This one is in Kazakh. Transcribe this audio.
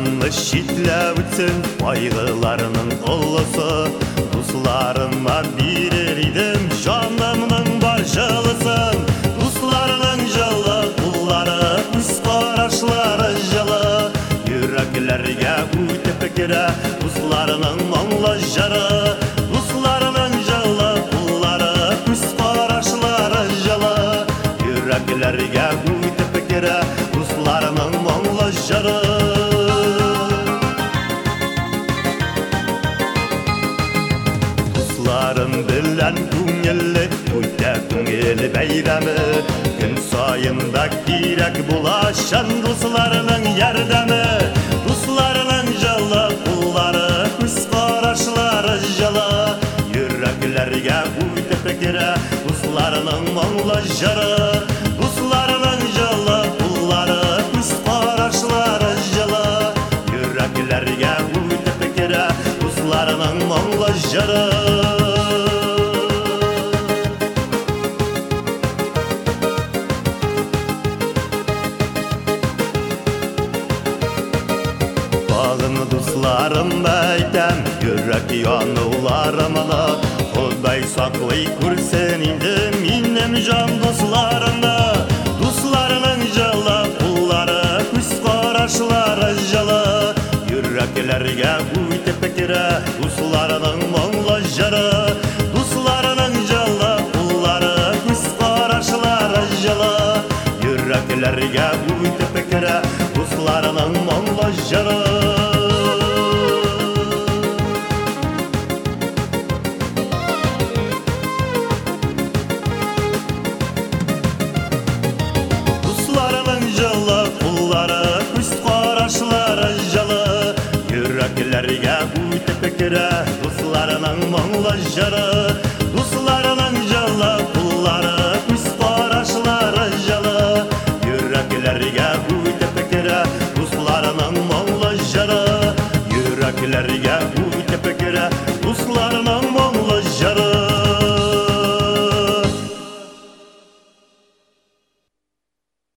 Canını şitlep üçün baygılarının ulusu. Dostlarıma birer idim canımның başılısın. Dostlarının жылы kulları, üz qarашlары жылы. Yüreklerge ötüp kire dostlarının anla jары. Dostlarının жылы kulları, üz qarашlары жылы. Yüreklerge ötüp kire dostlarının anla jары. Dostlarım bilen көңілі, өте көңілі бәйрәмі. Күн сайында керек булашан достарының ярдәме. Достарының жылы куллары, күз карашлары жылы. Йөрәкләргә үтеп керә достарының моңлы җыры. Достарының жылы куллары, күз карашлары жылы. Йөрәкләргә үтеп керә dostlarının моңлы җыры. Dostlarım әйтәм, йөрәк януларымны. Ходай саклый күрсен инде минем җан достарымны. Достарының жылы куллары, күз карашлары жылы. Йөрәкләргә үтеп керә достарының моңлы җыры. Достарының жылы куллары, күз карашлары жылы. Йөрәкләргә үтеп керә достарының моңлы җыры. Yüreklerge ötüp kire dostlarının moңлы җыры. Dostlarının жылы куллары, күз карашлары жылы. Yüreklerge ötüp kire dostlarının moңлы җыры. Yüreklerge ötüp kire dostlarının